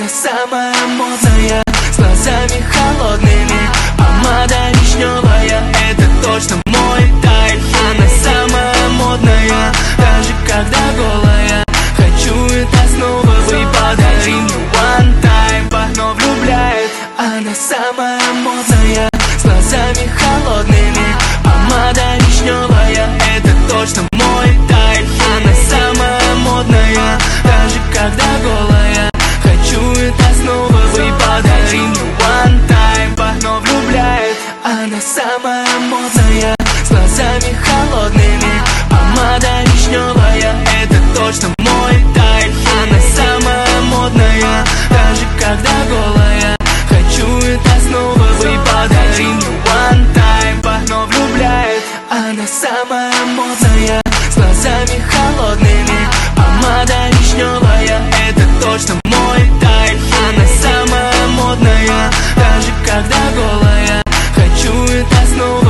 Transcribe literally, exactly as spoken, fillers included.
Она самая модная, с глазами холодными, помада вишневая, это точно мой тайп. Она самая модная, даже когда голая. Хочу это снова, вы подари мне one time. Пахно влюбляет. Она самая модная, с глазами холодными, помада вишневая, это точно мой тайп. Она самая модная, даже когда голая. Хочу это снова, вы подари мне one time. Пахно влюбляет. Она самая модная, с глазами холодными, помада вишневая, это точно мой тайп. Она самая модная, даже когда голая. Хочу это снова, вы подари мне one time. Пахно влюбляет. Она самая модная, с глазами холодными, помада вишневая, это точно мой тайп. Она самая модная, даже когда голая. Хочу это снова.